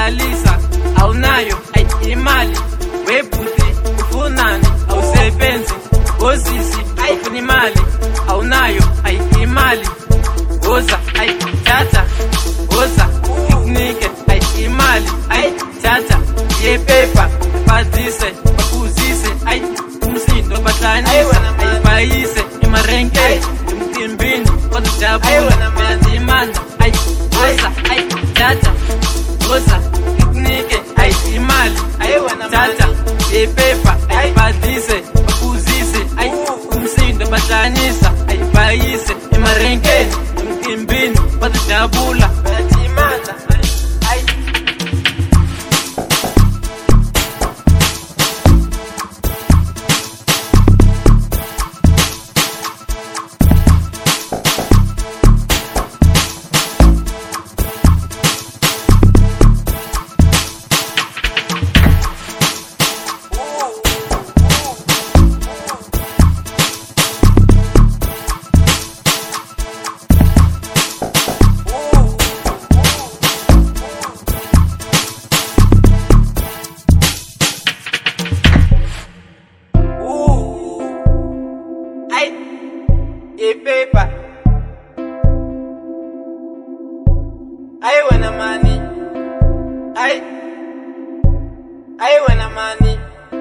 bazobadalisa awunayo imali webhuti ufunani awusebenzi ngozisi ufuna imali awunayo imali woza tata woza ikunike imali tata yepepa bazise bakuzise umsindo bahlanisa bayise emarenke emtimbini bazojabula bayazimanda woza tata woza ikunike imali tata yepepa bazise bakuzise umsindo bahlanisa bayise emarenke emtimbini bazojabula bayazimanda paper. I want money. I want money.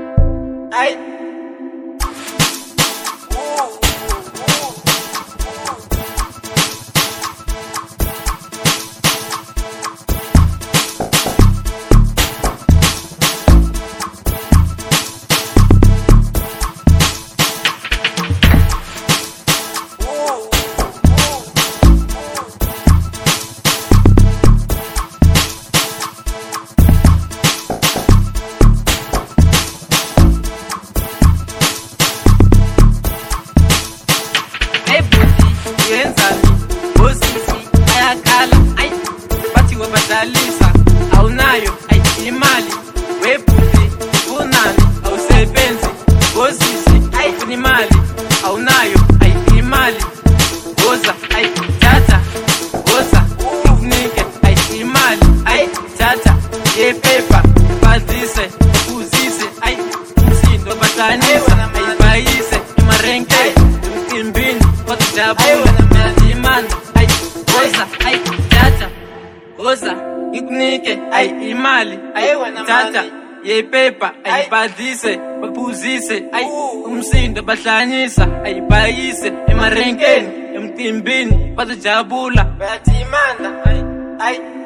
Badalisa awunayo imali webhuti unani awusebenzi ngozisi ufuna imali awunayo imali woza tata woza ikunike imali tata yepepa bazise uzise umsindo bahlanisa bayise emarenke emtimbini bazojabula bayazimanda woza tata woza ikunike imali tata yepepa bazise babuzise umsindo bahlanisa bayise emarenkeni emtimbini bazojabula bayazimanda